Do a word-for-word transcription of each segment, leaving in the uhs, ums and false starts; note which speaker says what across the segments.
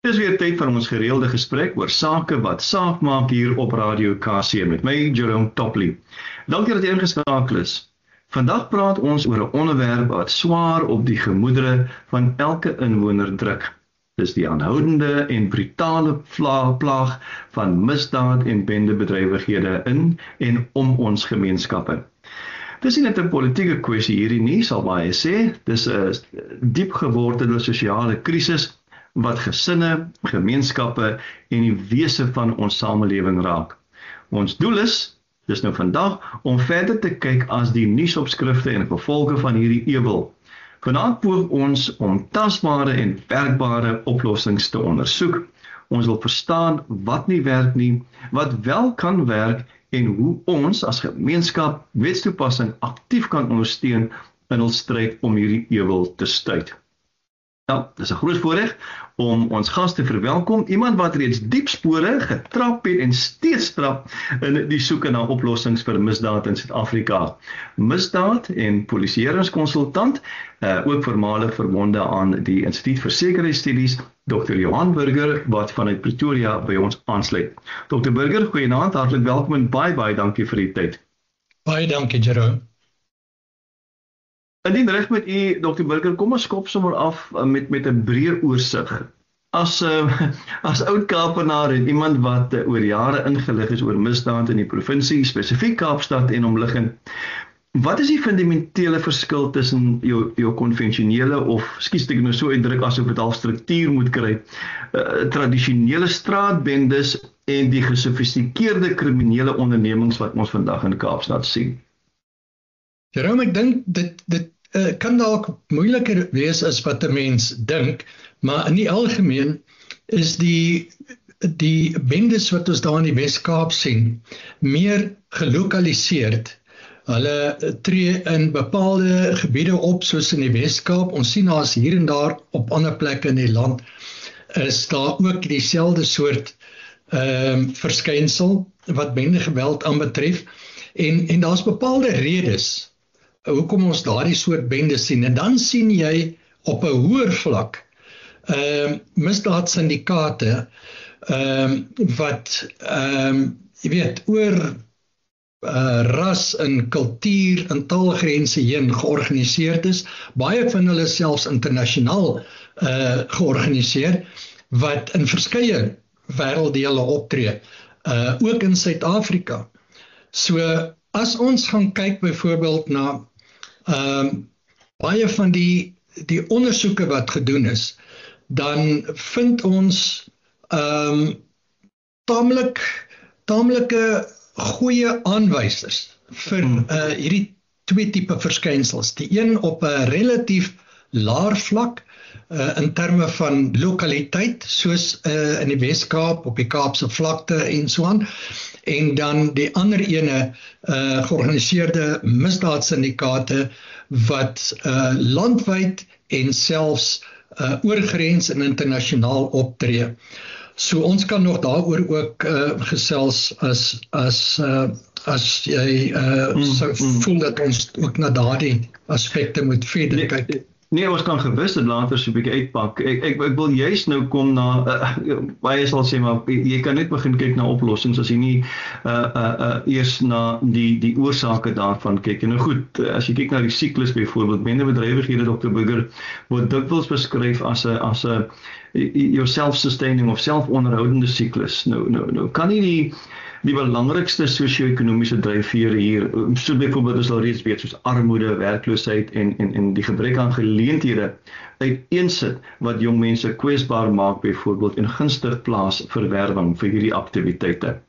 Speaker 1: Dis weer tyd van ons gereelde gesprek oor sake wat saak maak hier op Radio K C met my, Jerome Topley. Dankie dat jy ingeskakel is. Vandag praat ons oor 'n onderwerp wat swaar op die gemoedere van elke inwoner druk. Dis die aanhoudende en brutale plaag van misdaad en bendebedrywighede in en om ons gemeenskappe. Dis nie net 'n politieke kwessie hierdie nie, sal baie sê. Dis 'n diep gewortelde sosiale krisis wat gesinne, gemeenskappe en die wese van ons samelewing raak. Ons doel is, dis nou vandag, om verder te kyk as die nuusopskrifte en gevolge van hierdie ewel. Vanaand poog ons om tasbare en werkbare oplossings te ondersoek. Ons wil verstaan wat nie werk nie, wat wel kan werk en hoe ons as gemeenskap wetstoepassing aktief kan ondersteun in ons stryd om hierdie ewel te stuit. Nou, dit is 'n groot voorreg om ons gas te verwelkom, iemand wat reeds diep spore getrap het en steeds trap in die soeke na oplossings vir misdaad in Suid-Afrika. Misdaad en polisieeringskonsultant, uh, ook voormalig verbonde aan die Instituut vir Sekuriteitsstudies, dokter Johan Burger, wat vanuit Pretoria by ons aansluit. dokter Burger, goeienaand, hartlik welkom en baie baie dankie vir die tyd.
Speaker 2: Baie dankie, Jerome.
Speaker 1: Indien reg met u, dokter Burger, kom ons skop sommer af met met 'n breë oorsig. As uh, as oud Kaapenaar en iemand wat uh, oor jare ingelig is oor misdaad in die provinsie, spesifiek Kaapstad en omliggend, wat is die fundamentele verskil tussen jou jou konvensionele of, skus ek nou so uitdruk asof dit al struktuur moet kry, uh, tradisionele straatbendes en die gesofistikeerde kriminele ondernemings wat ons vandag in Kaapstad sien?
Speaker 2: Jerome, ek dink dit, dit uh, kan dalk moeiliker wees as wat 'n mens dink, maar in die algemeen is die, die bendes wat ons daar in die Wes-Kaap sien, meer gelokaliseerd. Hulle tree in bepaalde gebiede op, soos in die Wes-Kaap. Ons sien as hier en daar op ander plekke in die land, is daar ook dieselfde soort um, verskynsel wat bendegeweld aanbetref. En, en daar's bepaalde redes hoekom ons daardie soort bendes sien. En dan sien jy op 'n hoër vlak uh, misdaadsyndikaate uh, wat uh, jy weet oor uh, ras en kultuur en taalgrense heen georganiseerd is. Baie van hulle selfs internasionaal uh, georganiseer, wat in verskeie wêrelddele optree, uh, ook in Suid-Afrika. So as ons gaan kyk byvoorbeeld na um, baie van die, die ondersoeke wat gedoen is, dan vind ons um, tamelik, tamelike goeie aanwysers vir uh, hierdie twee tipe verskynsels. Die een op 'n relatief laer vlak, uh, in terme van lokaliteit, soos uh, in die Wes-Kaap, op die Kaapse vlakte en so aan. En dan die ander ene, uh, georganiseerde misdaadsyndikaate wat uh, landwyd en selfs uh, oorgrens en internasionaal optree. So ons kan nog daaroor ook uh, gesels as as uh, as jy uh, mm, so mm. voel dat ons ook na daardie aspekte moet verder kyk.
Speaker 1: Nee, nee, ons kan gewis dit later so 'n bietjie uitpak. Ek, ek, ek wil juist nou kom na, uh, baie sal sê, maar jy kan net begin kyk na oplossings as jy nie uh, uh, uh, eers na die, die oorsake daarvan kyk. En nou goed, as jy kyk na die siklus byvoorbeeld, bendebedrywighede, dokter Burger, word dikwels beskryf as 'n as 'n jou self-sustaining of selfonderhoudende siklus. Nou, nou, nou kan nie die Die belangrikste sosio-ekonomiese dryfvere hier, so byvoorbeeld is al reeds weet, soos armoede, werkloosheid en, en, en die gebrek aan geleenthede uiteensit wat jong mense kwesbaar maak byvoorbeeld en gunstig plaas vir werwing vir hierdie aktiwiteite.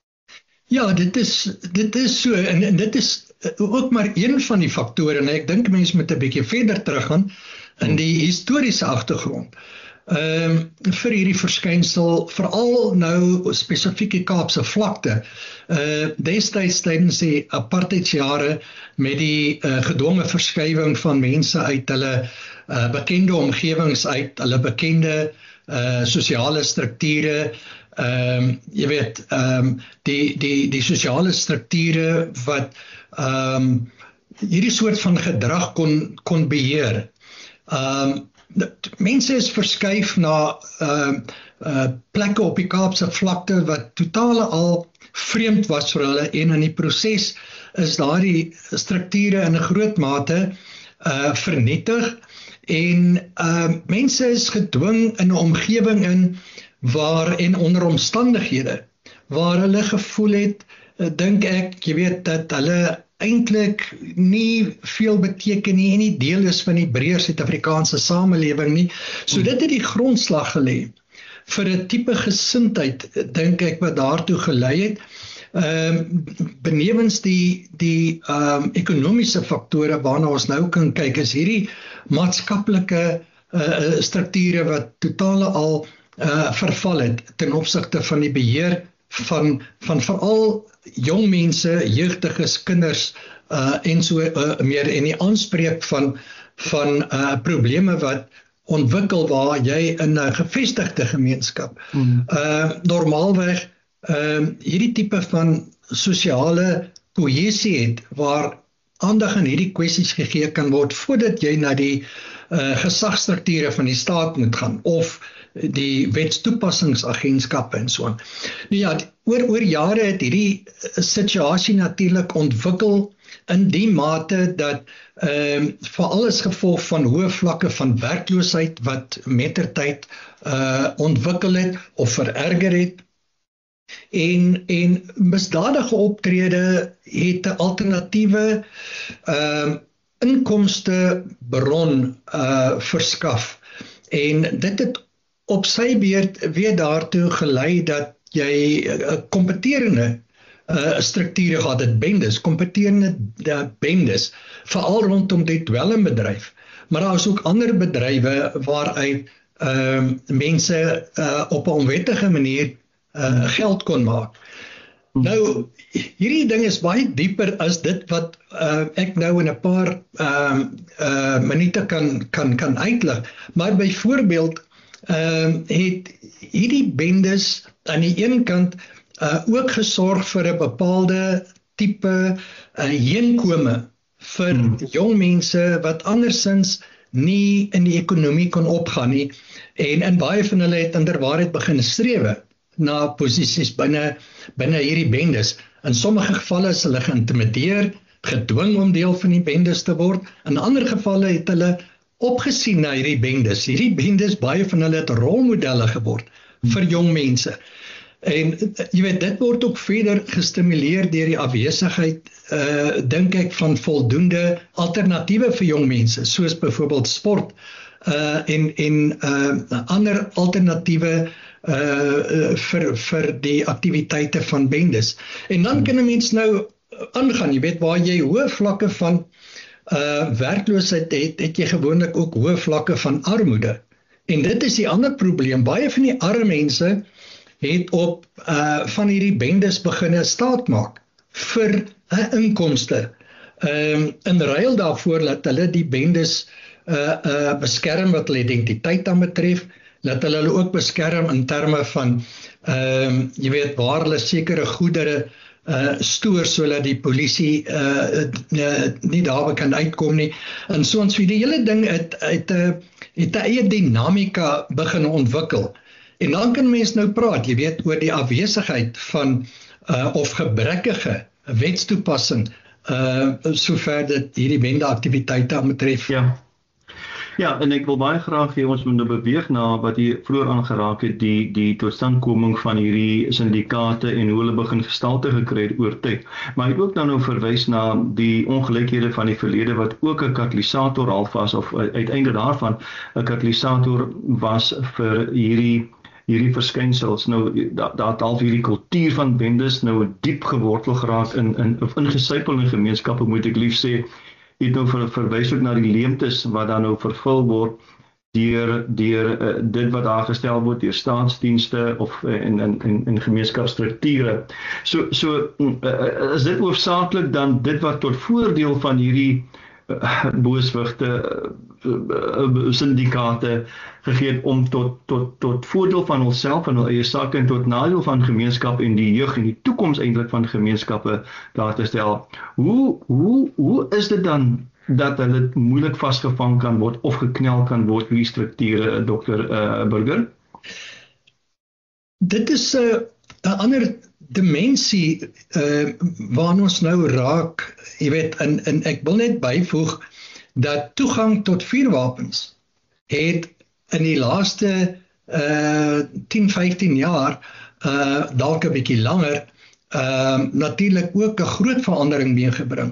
Speaker 2: Ja, dit is, dit is so, en, en dit is ook maar een van die faktore, en ek dink mense moet 'n bietjie verder teruggaan in die historiese agtergrond. Um, vir hierdie verskynsel, veral nou spesifiek die Kaapse vlakte, uh, destyds tydens die apartheidsjare met die uh, gedwonge verskywing van mense uit hulle uh, bekende omgewings uit, hulle bekende uh, sosiale strukture, um, jy weet, um, die, die, die sosiale strukture wat um, hierdie soort van gedrag kon, kon beheer. Um, Mense is verskuif na uh, uh, plekke op die Kaapse vlakte wat totale al vreemd was vir hulle, en in die proses is daardie strukture in 'n groot mate uh, vernietig, en uh, mense is gedwing in 'n omgewing in waar en onder omstandighede waar hulle gevoel het, uh, dink ek, jy weet, dat hulle eintlik nie veel beteken nie en nie deel is van die breër Suid-Afrikaanse samelewing nie. So dit het die grondslag gelê vir 'n tipe gesindheid, dink ek, wat daartoe gelei het. Ehm um, benewens die die ehm um, ekonomiese faktore waarna ons nou kan kyk, is hierdie maatskaplike uh, strukture wat totale al uh, verval het ten opsigte van die beheer van van veral jong mense, jeugdiges, kinders uh, en so uh, meer, en die aanspreek van van uh, probleme wat ontwikkel waar jy in 'n gevestigde gemeenskap mm. uh, normaalweg uh, hierdie tipe van sosiale kohesie het, waar aandag aan hierdie kwessies gegee kan word voordat jy na die uh, gesagsstrukture van die staat moet gaan, of die wetstoepassingsagentskappe en so aan. Nou ja, oor oor jare het hierdie situasie natuurlik ontwikkel in die mate dat ehm um, veral as gevolg van hoë vlakke van werkloosheid wat mettertyd uh ontwikkel het of vererger het, en en misdadige optrede het 'n alternatiewe ehm uh, inkomste bron uh verskaf, en dit het op sy beurt weer daartoe gelei dat jy 'n uh, kompeterende uh, strukture gehad het, bendes, kompeterende uh, bendes, veral rondom die dwelmbedryf, maar daar is ook ander bedrywe waaruit uh, mense uh, op 'n onwettige manier uh, geld kon maak. Nou, hierdie ding is baie dieper as dit wat uh, ek nou in 'n paar uh, uh, minute kan, kan, kan uitlig, maar byvoorbeeld Uh, het hierdie bendes aan die een kant uh, ook gesorg vir 'n bepaalde tipe uh, heenkome vir hmm. jong mense wat andersins nie in die ekonomie kon opgaan nie, en in baie van hulle het inderwaarheid begin strewe na posisies binne binne hierdie bendes. In sommige gevalle is hulle geïntimideer, gedwing om deel van die bendes te word. In ander gevalle het hulle opgesien na hierdie bendes. Hierdie bendes, baie van hulle het rolmodelle geword vir jong mense. En jy weet, dit word ook verder gestimuleer deur die afwesigheid, uh, dink ek, van voldoende alternatiewe vir jong mense, soos byvoorbeeld sport uh, en, en uh, ander alternatiewe uh, vir, vir die aktiwiteite van bendes. En dan kan 'n mens nou aangaan, jy weet, waar jy hoë vlakke van Uh, werkloosheid het, het jy gewoonlik ook hoë vlakke van armoede. En dit is die ander probleem. Baie van die arme mense het op uh, van hierdie bendes beginne staat maak vir uh, inkomste. Um, in ruil daarvoor dat hulle die bendes uh, uh, beskerm wat hulle identiteit aan betref, dat hulle hulle ook beskerm in terme van, um, jy weet, waar hulle sekere goedere Uh, stoor sodat die polisie uh, uh, nie daar kan uitkom nie. En so ons vir die hele ding het het 'n het 'n eie dinamika begin ontwikkel. En dan kan mens nou praat, jy weet, oor die afwesigheid van uh, of gebrekkige wetstoepassing uh, sover dit hierdie bendeaktiwiteite betref.
Speaker 1: Ja. Ja, en ek wil baie graag hê ons moet nou beweeg na wat jy vroeër aangeraak het, die die totstandkoming van hierdie syndikaate en hoe hulle begin gestalte gekry het oor tyd. Maar ek wil ook dan nou verwys na die ongelykhede van die verlede wat ook 'n katalisator half was, of uiteinde daarvan 'n katalisator was vir hierdie hierdie verskynsels. Nou daar da het half hierdie kultuur van bendes nou diep gewortel geraak in in of ingesypel in gemeenskappe, moet ek lief sê. Het nou ver, verwys ook na die leemtes wat dan nou vervul word deur deur uh, dit wat daar gestel word deur staatsdienste of uh, in in in, in gemeenskapsstrukture. So so uh, is dit hoofsaaklik dan dit wat tot voordeel van hierdie uh, booswigte uh, syndikaate gegee het om tot tot tot voordeel van onsself en hul eie sake en tot nadeel van gemeenskap en die jeug en die toekoms eintlik van gemeenskappe daar te stel. Hoe hoe hoe is dit dan dat hulle moeilik vasgevang kan word of geknel kan word hierdie strukture, dokter uh, Burger?
Speaker 2: dit is 'n uh, ander dimensie uh, waarna ons nou raak, jy weet, en, en ek wil net byvoeg dat toegang tot vuurwapens het in die laaste uh, tien, vyftien jaar, uh, dalk 'n bietjie langer, uh, natuurlik ook 'n groot verandering meegebring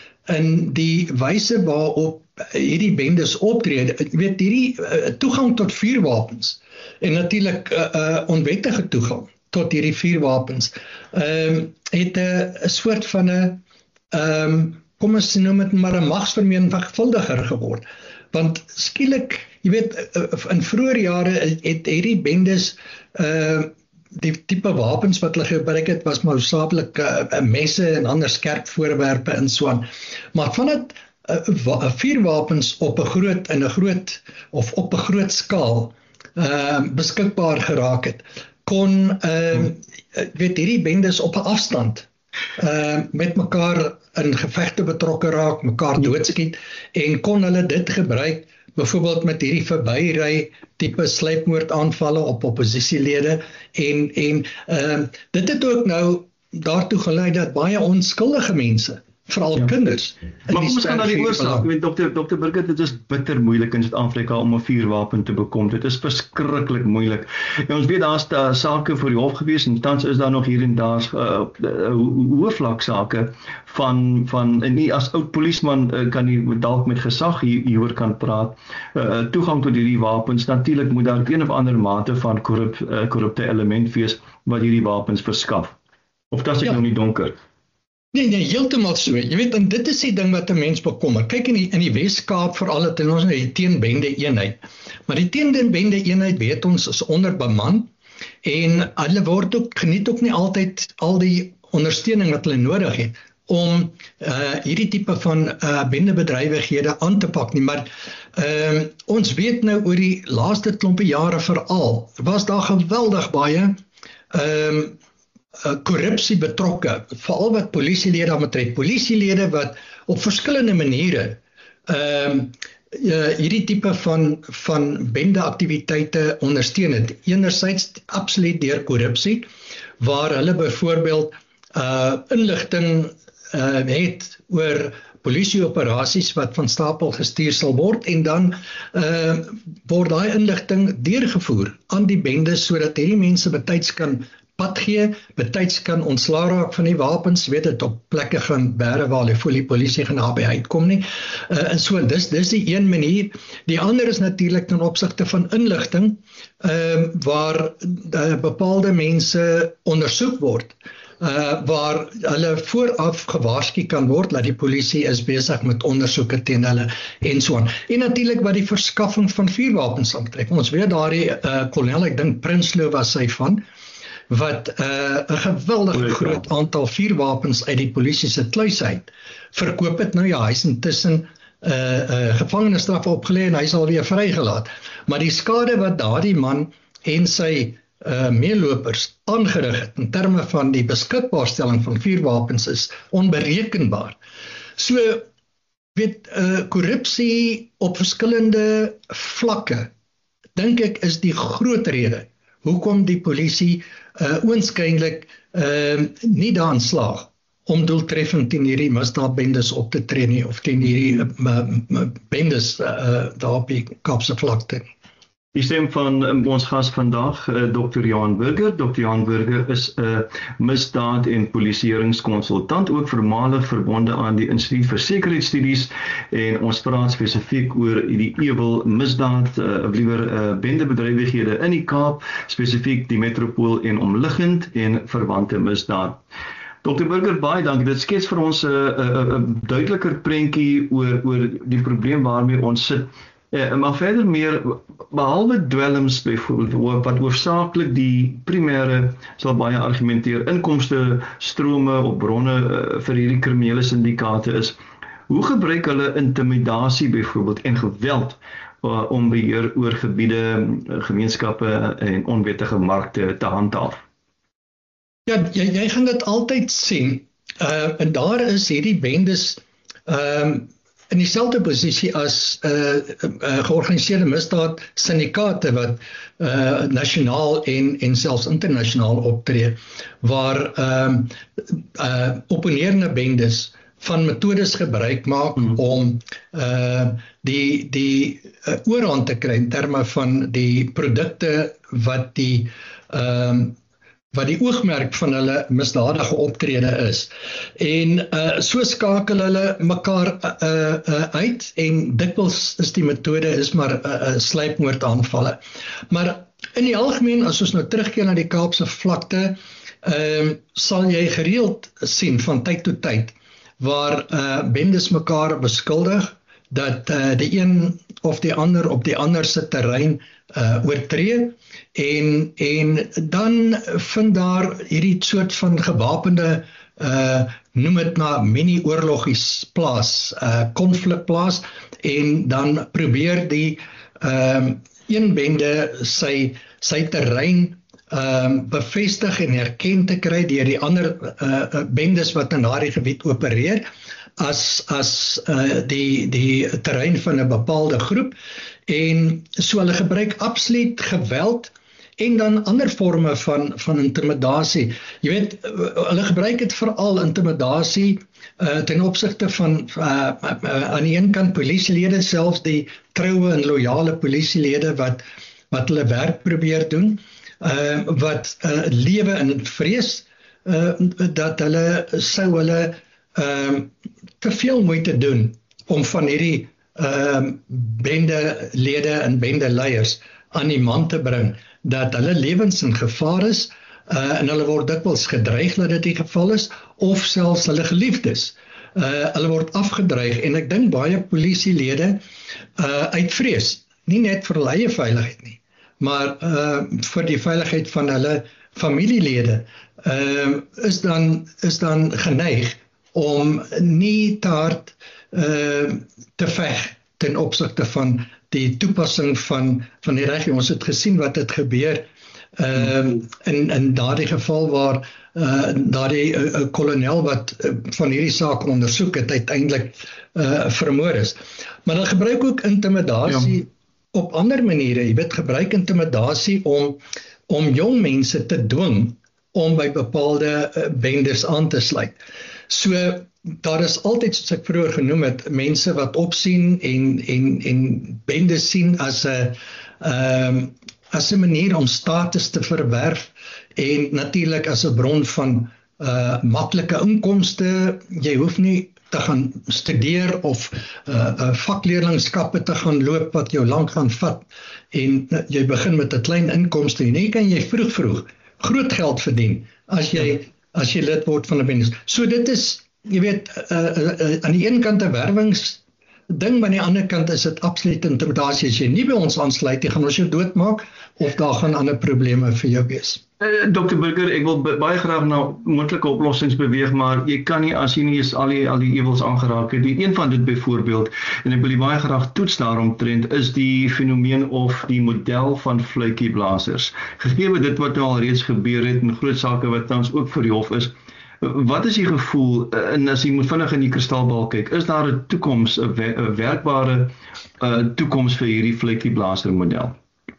Speaker 2: in die wyse waarop hierdie bendes optree. Jy weet, hierdie uh, toegang tot vuurwapens en natuurlik uh, uh, onwettige toegang tot hierdie vuurwapens um, het 'n soort van 'n um, kom ons noem dit maar 'n magsvermenigvuldiger geword. Want skielik, jy weet, in vroeë jare het hierdie bendes uh, die tipe wapens wat hulle gebruik het, was maar hoofsaaklik uh, messe en ander skerp voorwerpe en so aan. Maar vandat uh, vuurwapens op 'n groot in 'n groot of op 'n groot skaal uh, beskikbaar geraak het, kon uh, weet hierdie bendes op 'n afstand uh, met mekaar in gevegte betrokke raak, mekaar doodskiet en kon hulle dit gebruik byvoorbeeld met hierdie verbyry tipe sluipmoordaanvalle op oppositielede en en uh, dit het ook nou daartoe gelei dat baie onskuldige mense, veral ja. kinders.
Speaker 1: Maar kom ons gaan na die oorsaak. Ek weet dokter dokter Burger, dit is bitter moeilik in Suid-Afrika om 'n vuurwapen te bekom. Dit is verskriklik moeilik. En ons weet daar's daar sake voor die hof gewees en tans is daar nog hier en daar uh, hoë vlak sake van van en nie as oud polisieman uh, kan jy dalk met gesag hier, hieroor kan praat. Uh, toegang tot hierdie wapens, natuurlik moet daar een of ander mate van korrup, uh, korrupte element wees wat hierdie wapens verskaf. Of dat is ek ja. nou nie donker.
Speaker 2: Nee, nee, heeltemal so. Jy weet, en dit is die ding wat 'n mens bekommer. Kyk in die, in die Wes-Kaap veral het ons nou die teenbende eenheid. Maar die teenbende eenheid weet ons is onderbeman en hulle word ook geniet ook nie altyd al die ondersteuning wat hulle nodig het om uh, hierdie tipe van uh, bendebedrywighede aan te pak nie. Maar uh, ons weet nou oor die laaste klompe jare veral, was daar geweldig baie ehm um, korrupsie betrokke, veral wat polisielede betref, polisielede wat op verskillende maniere um, uh, hierdie tipe van, van bendeaktiwiteite ondersteun het. Enerzijds absoluut deur korrupsie, waar hulle byvoorbeeld uh, inligting uh, het oor polisieoperasies wat van stapel gestuur sal word en dan uh, word daai inligting deurgevoer aan die bendes sodat hierdie mense betyds kan pad gee, betyds kan ontslaa raak van die wapens, weet dit op plekke gaan bære waar hulle voel die polisie gaan naby uitkom nie. Uh, en so, dis, dis die een manier. Die ander is natuurlik ten opsigte van inligting, uh, waar uh, bepaalde mense ondersoek word, uh, waar hulle vooraf gewaarsku kan word, dat die polisie is besig met ondersoeke teen hulle en so aan. En natuurlik wat die verskaffing van vuurwapens aanbetref. Ons weet daardie uh, kolonel, ek dink Prinsloo was sy van, wat 'n uh, geweldig groot aantal vuurwapens uit die polisie se kluis uit verkoop het. Nou ja, hy is intussen uh, uh, gevangenisstraf opgelê en hy is alweer vrygelaat. Maar die skade wat daardie man en sy uh, meelopers aangerig het in terme van die beskikbaarstelling van vuurwapens is onberekenbaar. So, weet, uh, korrupsie op verskillende vlakke, dink ek is die groot rede hoekom die polisie uh, oënskynlik uh, nie daarin slaag om doeltreffend teen hierdie misdaadbendes op te tree nie, of teen hierdie uh, bendes uh, daar op die Kaapse vlakte.
Speaker 1: Die stem van um, ons gas vandag, uh, dokter Johan Burger. dokter Johan Burger is 'n uh, misdaad- en polisieeringskonsultant, ook voormalig verbonde aan die Instituut vir Sekuriteitsstudies, en ons praat spesifiek oor die ewel misdaad, uh, of liewer uh, bendebedrywighede in die Kaap, spesifiek die metropool en omliggend en verwante misdaad. dokter Burger, baie dankie. Dit skets vir ons 'n uh, uh, uh, duideliker prentjie oor oor die probleem waarmee ons sit. Ja, maar verder meer, behalwe dwelms byvoorbeeld, wat hoofsaaklik die primêre, sal baie argumenteer, inkomste strome of bronne uh, vir hierdie kriminele syndikaate is, hoe gebruik hulle intimidasie byvoorbeeld en geweld uh, om beheer oor gebiede, gemeenskappe en onwettige markte te handhaaf?
Speaker 2: Ja, jy, jy gaan dit altyd sien, uh, en daar is hierdie bendes um, in dieselfde posisie as uh, uh, georganiseerde misdaad syndikaate wat uh, nasionaal en, en selfs internasionaal optree, waar um, uh, opponerende bendes van metodes gebruik maak hmm. om uh, die, die uh, oorhand te kry in terme van die produkte wat die um, wat die oogmerk van hulle misdadige optrede is. En uh, so skakel hulle mekaar uh, uh, uit en dikwels is die metode is maar uh, uh, sluipmoordaanvalle. Maar in die algemeen, as ons nou terugkeer na die Kaapse vlakte, uh, sal jy gereeld sien van tyd tot tyd waar uh, bendes mekaar beskuldig dat uh, die een of die ander op die ander se terrein uh, oortree en, en dan vind daar hierdie soort van gewapende uh, noem het maar mini-oorlogies plaas, konflik uh, plaas en dan probeer die uh, een bende sy, sy terrein Um, bevestig en erken te kry deur die ander uh, bendes wat in daardie gebied opereer as, as uh, die, die terrein van 'n bepaalde groep en so hulle gebruik absoluut geweld en dan ander forme van, van intimidasie. Jy weet, hulle gebruik dit veral intimidasie uh, ten opsigte van uh, uh, aan die een kant polisielede, selfs die troue en loyale polisielede wat, wat hulle werk probeer doen. Uh, wat uh, lewe in vrees uh, dat hulle sou hulle uh, te veel moeite doen om van hierdie uh, bendelede en bendeleiers aan die man te bring dat hulle lewens in gevaar is uh, en hulle word dikwels gedreig dat dit die geval is of selfs hulle geliefdes. Uh, hulle word afgedreig en ek dink baie polisielede uh, uit vrees, nie net vir hulle eie veiligheid nie, maar uh, vir die veiligheid van hulle familielede uh, is dan is dan geneig om nie te hard uh, te veg ten opsigte van die toepassing van van die reg. Ons het gesien wat het gebeur uh, in in daardie geval waar uh, daardie uh, kolonel wat uh, van hierdie saak ondersoek het uiteindelik uh, vermoor is. Maar hulle gebruik ook intimidasie ja. op ander maniere. Jy weet, gebruik intimidasie om om jong mense te dwing om by bepaalde uh, bendes aan te sluit. So daar is altyd, soos ek vroeër genoem het, mense wat opsien en en en bendes sien as 'n um, as 'n manier om status te verwerf en natuurlik as 'n bron van uh, maklike inkomste. Jy hoef nie te gaan studeer of uh, uh, vakleerlingskappe te gaan loop wat jou lank gaan vat en uh, jy begin met 'n klein inkomste en nie kan jy vroeg vroeg groot geld verdien as jy as jy lid word van 'n bende. So dit is, jy weet, uh, uh, uh, aan die een kant 'n werwings ding, maar aan die ander kant is dit absoluut intimidasie. As jy nie by ons aansluit, jy gaan ons jou doodmaak of daar gaan ander probleme vir jou wees.
Speaker 1: Uh, dokter Burger, ek wil baie graag na moontlike oplossings beweeg, maar jy kan nie as jy nie eens al die al die ewels aangeraak het. Die een van dit byvoorbeeld, en ek wil die baie graag toets daaromtrent, is die fenomeen of die model van fluitjieblasers. Gegee dit wat nou al reeds gebeur het en groot sake wat tans ook voor die hof is, wat is die gevoel, en as jy moet vinnig in die kristalbal kyk, is daar 'n toekoms, 'n werkbare uh, toekoms vir hierdie fluitjieblaser model?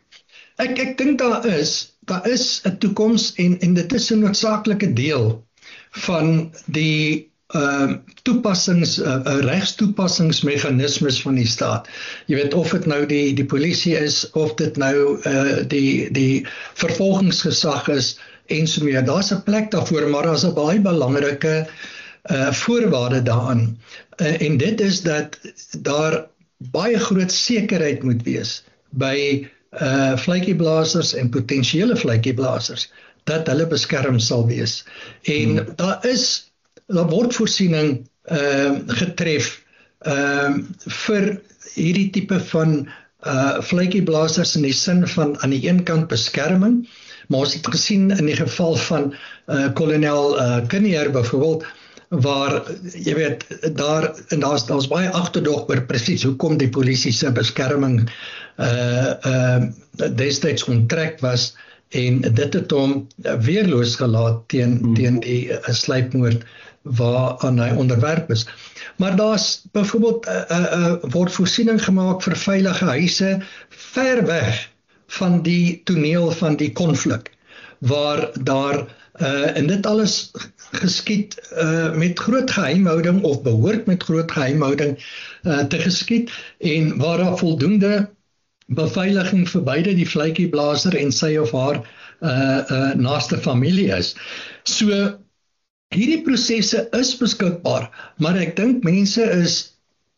Speaker 2: Ek ek dink daar is, daar is 'n toekoms en en dit is 'n noodsaaklike deel van die uh, toepassings uh, regstoepassingsmeganismes van die staat. Jy weet, of dit nou die die polisie is of dit nou uh, die die vervolgingsgesag is en so meer. Daar's 'n plek daarvoor, maar daar's 'n baie belangrike uh, voorwaarde daaraan. Uh, en dit is dat daar baie groot sekerheid moet wees by uh, fluitjieblasers en potensiële fluitjieblasers dat hulle beskerm sal wees. En hmm. daar is daar word voorsiening uh, getref uh, vir hierdie tipe van uh, fluitjieblasers in die sin van aan die een kant beskerming. Maar ons het gesien in die geval van uh, kolonel uh, Kinnear byvoorbeeld, waar, jy weet, daar, en daar's daar's baie agterdog oor presies hoekom die polisie se beskerming uh, uh, destyds onttrek was, en dit het hom weerloos gelaat teen, hmm. teen die uh, sluipmoord waaraan hy onderwerp is. Maar daar's byvoorbeeld uh, uh, word voorsiening gemaak vir veilige huise ver weg van die toneel van die konflik, waar daar uh, en dit alles geskied uh, met groot geheimhouding of behoort met groot geheimhouding uh, te geskied en waar daar voldoende beveiliging vir beide die vletjieblaser en sy of haar uh, uh, naaste familie is. So hierdie prosesse is beskikbaar, maar ek dink mense is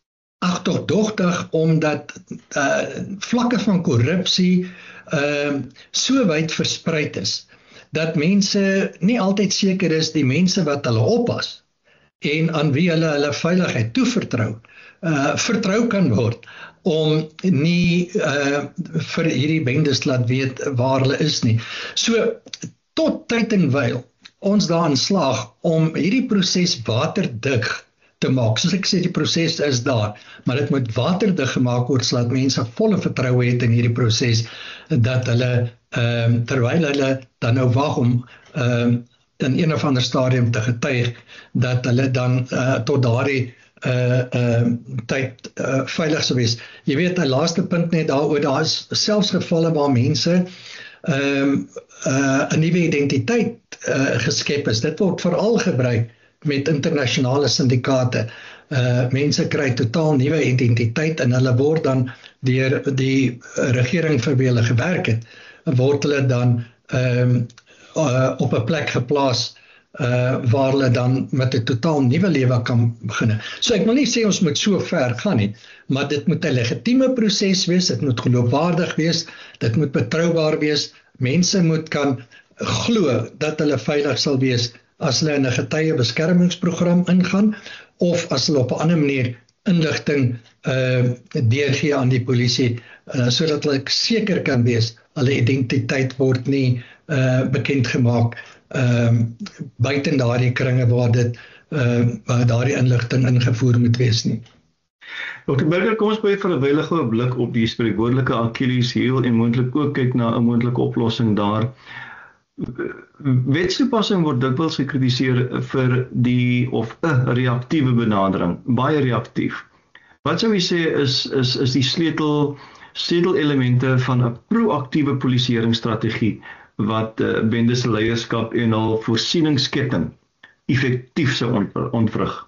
Speaker 2: agterdogtig omdat uh, vlakke van korrupsie uh, so wyd verspreid is, dat mense nie altyd seker is die mense wat hulle oppas en aan wie hulle hulle veiligheid toevertrou, uh, vertrou kan word om nie uh, vir hierdie bendes laat weet waar hulle is nie. So tot tyd en wyl ons daarin slaag om hierdie proses waterdig te maak. Soos ek sê, die proses is daar, maar dit moet waterdig gemaak word sodat mense volle vertroue het in hierdie proses, dat hulle um, terwyl hulle dan nou wag om um, in een of ander stadium te getuig, dat hulle dan uh, tot daardie uh, uh, tyd uh, veilig sou wees. Jy weet, 'n laaste punt net daaroor, daar is selfs gevalle waar mense um, uh, 'n nuwe identiteit uh, geskep is. Dit word veral gebruik met internasionale syndikate. Uh, mense kry totaal nuwe identiteit en hulle word dan deur die regering vir wie hulle gewerk het, word hulle dan um, uh, op 'n plek geplaas uh, waar hulle dan met 'n totaal nuwe lewe kan begin. So ek wil nie sê ons moet so ver gaan nie, maar dit moet 'n legitieme proses wees, dit moet geloofwaardig wees, dit moet betroubaar wees, mense moet kan glo dat hulle veilig sal wees as hulle in 'n getuiebeskermingsprogram ingaan, of as hulle op 'n ander manier inligting uh, deurgee aan die polisie, uh, sodat hulle seker kan wees, hulle identiteit word nie uh, bekend gemaak uh, buiten daardie kringe waar dit uh, waar daardie inligting ingevoer moet wees nie.
Speaker 1: dokter Burger, kom ons probeer vir 'n wyllige blik op die spreekwoordelike Achilleshiel en moontlik ook kyk na 'n moontlike oplossing daar. Wetstoepassing word dikwels gekritiseer vir die of 'n reaktiewe benadering, baie reaktief. Wat sou jy sê is is is die sleutel sleutelelemente van 'n proaktiewe polisieeringsstrategie wat uh, bende se leierskap en hul voorsieningsketting effektief sou ontwrig?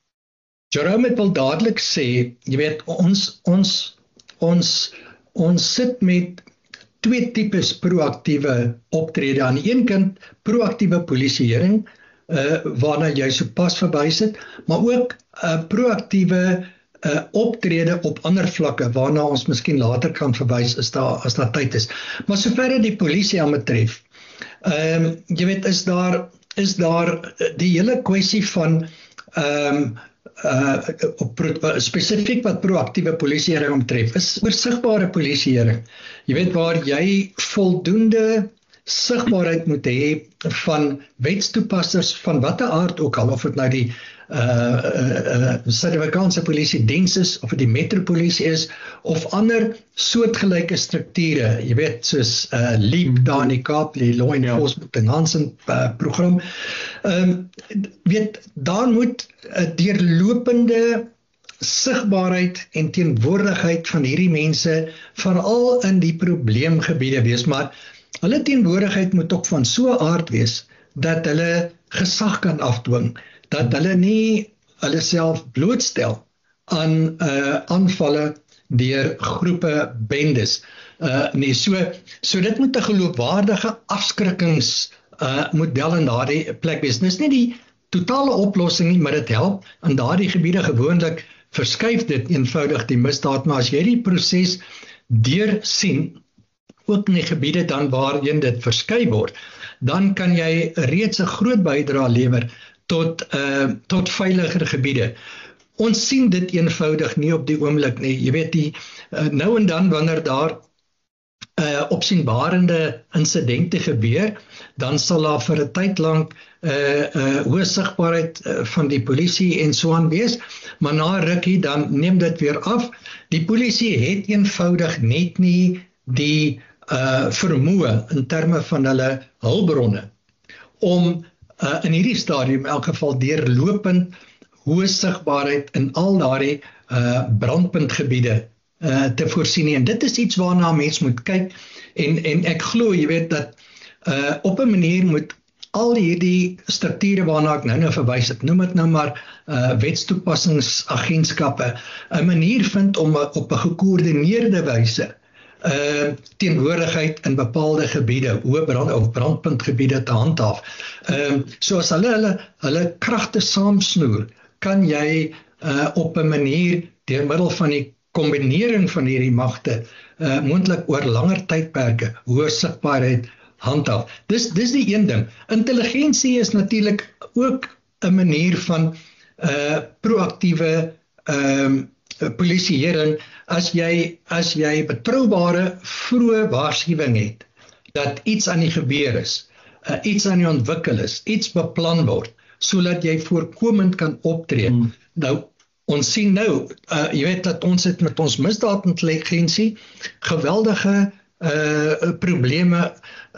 Speaker 2: Jerome, ek wil dadelik sê, jy weet, ons ons ons ons sit met twee tipes proaktiewe optrede. Aan die een kant proaktiewe polisieering, uh, waarna jy sopas verwys het, maar ook uh, proaktiewe uh, optrede op ander vlakke, waarna ons miskien later kan verwys as daar as daar tyd is. Maar sover die polisie aan betref, um, jy weet, is daar is daar die hele kwessie van um, uh, op, spesifiek wat proaktiewe polisieering omtref, is oorsigbare polisieering. Jy weet, waar jy voldoende sigbaarheid moet hê van wetstoepassers van watter aard ook al, of dit nou die uh, uh, uh, Suid-Afrikaanse polisiediens is, of dit die metropolisie is, of ander soortgelyke strukture, jy weet, soos uh, LEAP daar in die Kaap, die Law Enforcement Enhancement uh, program. Um, weet, daar moet uh, deurlopende sigbaarheid en teenwoordigheid van hierdie mense veral in die probleemgebiede wees, maar hulle teenwoordigheid moet ook van so 'n aard wees dat hulle gesag kan afdwing, dat hulle nie hulle self blootstel aan uh, aanvalle deur groepe bendes uh, nie. So, so dit moet 'n geloofwaardige afskrikkings uh, model in daardie plek wees. Dit is nie die totale oplossing nie, maar dit help in daardie gebiede gewoonlik verskuif dit eenvoudig die misdaad, maar as jy die proses deursien, ook in die gebiede dan waarheen dit verskuif word, dan kan jy reeds 'n groot bydrae lewer tot uh, tot veiliger gebiede. Ons sien dit eenvoudig nie op die oomblik nie. Jy weet, die uh, nou en dan wanneer daar uh, opsienbarende insidente gebeur, dan sal daar vir 'n tyd lank uh, uh, hoë sigbaarheid uh, van die polisie en so aan wees, maar na rukkie dan neem dit weer af. Die polisie het eenvoudig net nie die uh, vermoë in terme van hulle hulpbronne om uh, in hierdie stadium in elk geval deurlopend hoë sigbaarheid in al daardie uh, brandpuntgebiede uh, te voorsien. En dit is iets waarna mens moet kyk en, en ek glo, jy weet, dat uh, op 'n manier moet al hierdie strukture waarna ek nou nou verwys het, noem dit nou maar uh, wetstoepassingsagentskappe, 'n manier vind om uh, op 'n gekoördineerde wyse uh, teenwoordigheid in bepaalde gebiede, hoë brand of brandpuntgebiede te handhaaf. Uh, so as hulle hulle hulle kragte saamsnoer, kan jy uh, op 'n manier deur middel van die kombinering van hierdie magte uh, moontlik oor langer tydperke hoë sigbaarheid handhaaf. Dis dis die een ding. Intelligensie is natuurlik ook 'n manier van uh, proaktiewe um, polisieering as jy as jy betroubare vroeë waarskuwing het dat iets aan die gebeur is, uh, iets aan die ontwikkel is, iets beplan word, sodat jy voorkomend kan optree. Hmm. Nou, ons sien nou, uh, jy weet dat ons het met ons misdaadintelligensie geweldige uh, probleme,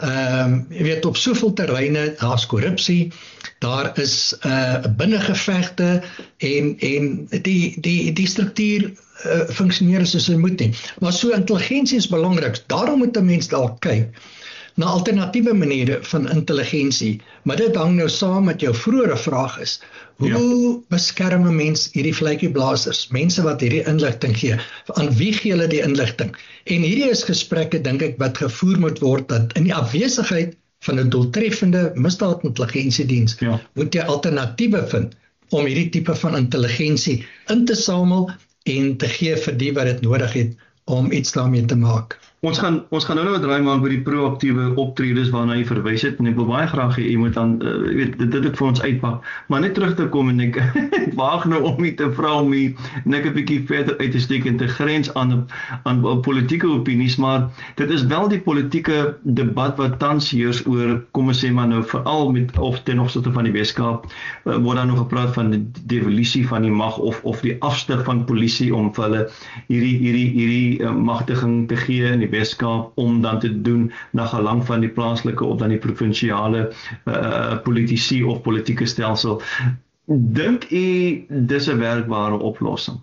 Speaker 2: um, jy weet op soveel terreine, daar's korrupsie, daar is uh, binnengevegte en en die die die struktuur uh, funksioneer soos hy moet nie. Maar so intelligensie is belangrik. Daarom moet 'n mens dalk kyk na alternatiewe maniere van intelligensie, maar dit hang nou saam met jou vroeëre vraag is, hoe ja. beskerm 'n mens hierdie vletjieblassers, mense wat hierdie inligting gee, aan wie gee hulle die inligting? En hierdie is gesprekke, dink ek, wat gevoer moet word, dat in die afwesigheid van 'n doeltreffende misdaadintelligensiediens, ja. moet jy alternatiewe vind om hierdie tipe van intelligensie in te samel en te gee vir die wat dit nodig het om iets daarmee te maak.
Speaker 1: Ons gaan ons gaan nou nou 'n draai maak by die proaktiewe optredes waarna jy verwys het en ek wil baie graag hê jy moet dan uh, weet dit dit ek vir ons uitpak. Maar net terug te kom en ek waag nou om nie te vra om nie net 'n bietjie verder uit te steek en te grens aan aan, aan politieke opinies, maar dit is wel die politieke debat wat tans heers oor, kom ons sê maar nou veral met of ten opsigte van die Weskaap, uh, word daar nog gepraat van die devolusie van die mag of of die afstyg van polisie om vir hulle hierdie hierdie hierdie uh, magtiging te gee in die Weskaap om dan te doen na gelang van die plaaslike of dan die provinsiale uh, politici of politieke stelsel. Dink u dis 'n werkbare oplossing?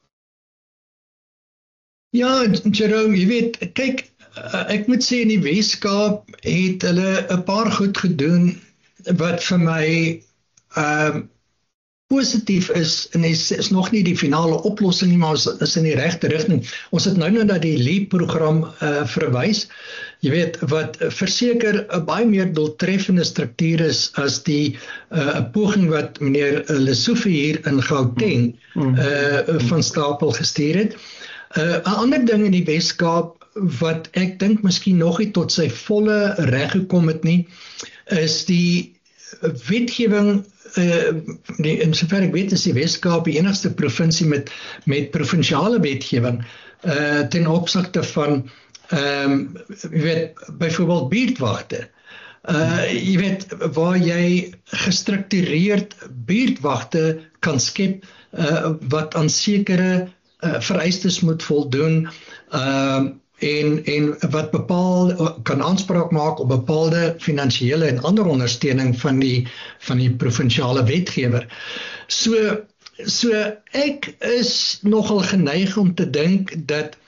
Speaker 2: Ja, Jerome, jy weet, kyk, ek moet sê in die Weskaap het hulle 'n paar goed gedoen wat vir my um, positief is, en is, is nog nie die finale oplossing nie, maar is, is in die regte rigting. Ons het nou nou na die LEAP-program uh, verwys, jy weet, wat verseker 'n baie meer doeltreffende struktuur is as die uh, poging wat meneer Lesofie hier in Gauteng uh, van stapel gestuur het. 'n uh, ander ding in die Weskaap wat ek dink miskien nog nie tot sy volle reg gekom het nie, is die wetgewing. Uh, die, in sover ek weet is die Weskaap die enigste provinsie met, met provinsiale wetgewing uh, ten opsigte van um, jy weet, byvoorbeeld buurtwagte. Uh, jy weet, waar jy gestruktureerd buurtwagte kan skep uh, wat aan sekere uh, vereistes moet voldoen, uh, en en wat bepaal kan aanspraak maak op bepaalde finansiële en ander ondersteuning van die van die provinsiale wetgewer. So so ek is nogal geneig om te dink dat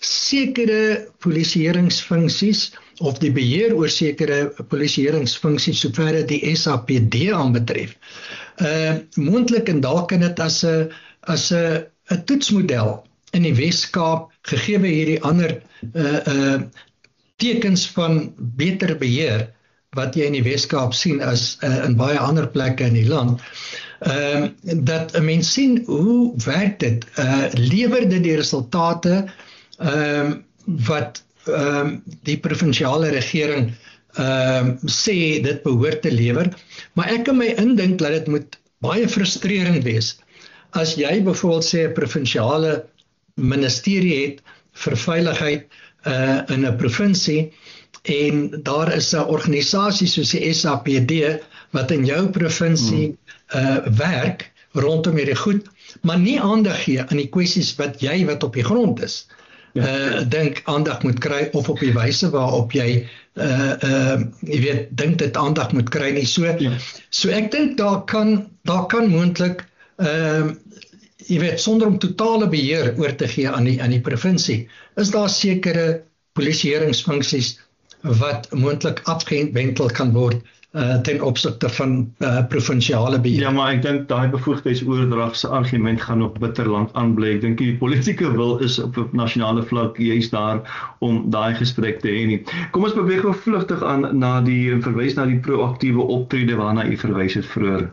Speaker 2: sekere polisieeringsfunksies of die beheer oor sekere polisieeringsfunksies sover die S A P D aanbetref, uh moontlik en dalk kan dit as 'n as 'n 'n toetsmodel in die Weskaap gegee hierdie ander uh, uh, tekens van beter beheer wat jy in die Weskaap sien as uh, in baie ander plekke in die land, uh, dat 'n mens sien hoe werk dit, uh, lewer dit die resultate uh, wat uh, die provinsiale regering uh, sê dit behoort te lewer, maar ek kan my indink dat dit moet baie frustrerend wees as jy byvoorbeeld sê 'n provinsiale ministerie het vir veiligheid uh, in 'n provinsie en daar is 'n organisasie soos die S A P D wat in jou provinsie uh, werk rondom hierdie goed, maar nie aandag gee aan die kwessies wat jy wat op die grond is uh, dink aandag moet kry of op die wyse waarop jy uh, uh, jy weet, dink dit aandag moet kry nie. So, ja. so ek dink daar kan, daar kan moontlik uh, jy weet, sonder om totale beheer oor te gee aan die, aan die provinsie, is daar sekere polisieeringsfunksies wat moontlik afgewentel kan word uh, ten opsigte van uh, provinsiale beheer.
Speaker 1: Ja, maar ek dink daai bevoegdheidsoordragse argument gaan nog bitterland aanbly. Ek dink die politieke wil is op 'n nasionale vlak juist daar om daai gesprek te hê nie. Kom ons beweeg gou vlugtig aan na die verwys na die proaktiewe optrede waarna u verwys het vroeër.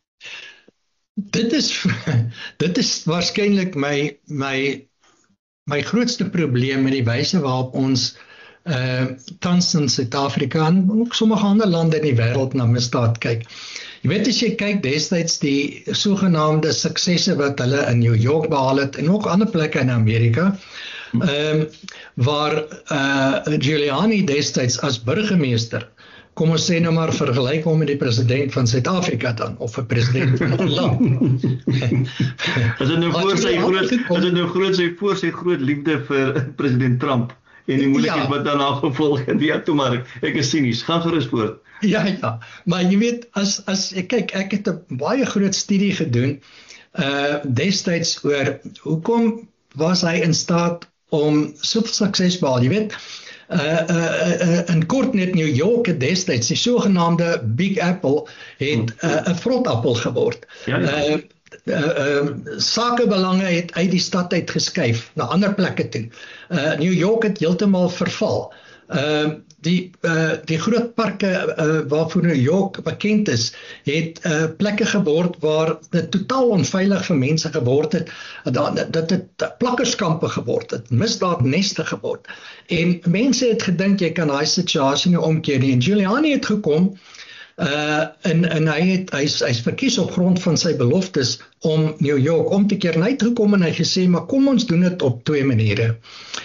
Speaker 2: Dit is dit is waarskynlik my my my grootste probleem met die wyse waarop ons uh, tans in Suid-Afrika en ook sommige ander lande in die wêreld na misdaad kyk. Jy weet, as jy kyk destyds die sogenaamde suksesse wat hulle in New York behaal het en ook ander plekke in Amerika, um, waar uh, Giuliani destyds as burgemeester, kom ons sê nou maar vergelyk hom met die president van Suid-Afrika dan, of 'n president van 'n land.
Speaker 1: As dit nou voor sy groot, as dit nou groot sy voor sy groot liefde vir president Trump en die moeilikheid ja. wat daarna gevolg het. Ja, toe maar, ek is sinies, gaan gerus voort.
Speaker 2: Ja, ja, maar jy weet, as, as ek kyk, ek het 'n baie groot studie gedoen, uh, destyds oor, hoekom was hy in staat om soveel sukses behaal, jy weet, Uh, uh, uh, in kort net New York het destyds die sogenaamde Big Apple het 'n uh, vrotappel geword. Ja, ja. Uh, uh, uh, sakebelange het uit die stad uit geskuif na ander plekke toe. Uh, New York het heeltemal verval. Uh, die uh, die groot parke uh, waarvoor New York bekend is, het uh, plekke geword waar dit totaal onveilig vir mense geword het, dat dit plakkerskampe geword het, misdaadneste geword. En mense het gedink jy kan daai situasie nou omkeer nie. En Giuliani het gekom uh, en, en hy het hy's hy's verkies op grond van sy beloftes om New York om te keer. En hy het gekom en hy gesê, maar kom ons doen dit op twee maniere.